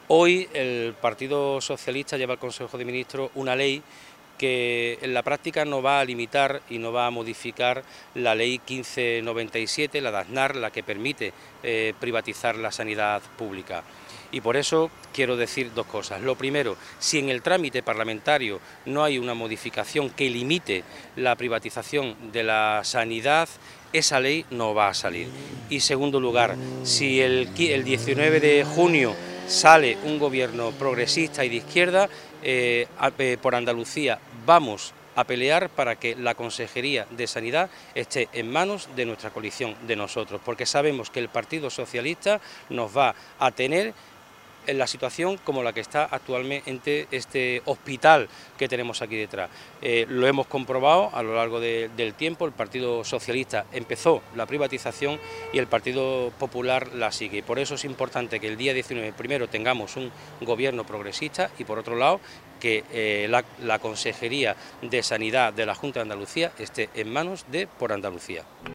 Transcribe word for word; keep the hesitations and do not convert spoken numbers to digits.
Hoy el Partido Socialista lleva al Consejo de Ministros una ley que en la práctica no va a limitar y no va a modificar la ley quince noventa y siete, la de Aznar, la que permite eh, privatizar la sanidad pública. Y por eso quiero decir dos cosas. Lo primero, si en el trámite parlamentario no hay una modificación que limite la privatización de la sanidad, esa ley no va a salir. Y segundo lugar, si el, el diecinueve de junio sale un gobierno progresista y de izquierda, eh, eh, por Andalucía vamos a pelear para que la Consejería de Sanidad esté en manos de nuestra coalición, de nosotros, porque sabemos que el Partido Socialista nos va a tener en la situación como la que está actualmente este hospital que tenemos aquí detrás. Eh, lo hemos comprobado a lo largo de, del tiempo. El Partido Socialista empezó la privatización y el Partido Popular la sigue. Y por eso es importante que el día diecinueve primero tengamos un gobierno progresista y por otro lado que eh, la, la Consejería de Sanidad de la Junta de Andalucía esté en manos de Por Andalucía.